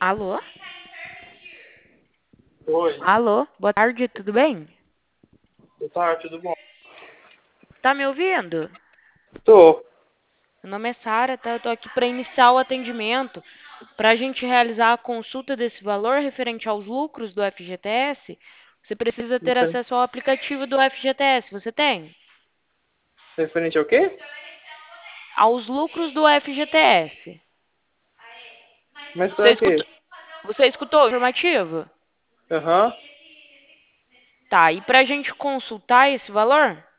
Alô? Oi, Alô? Boa tarde, tudo bem? boa tarde, tudo bom? Tá me ouvindo? Tô. Meu nome é Sara, tá? Eu tô aqui para iniciar o atendimento. Para a gente realizar a consulta desse valor referente aos lucros do FGTS, você precisa ter Referente, acesso ao aplicativo do FGTS. Você tem? referente ao quê? Aos lucros do FGTS. Mas Você pra escutou, quê? você escutou o informativo? Aham. Tá, e para a gente consultar esse valor?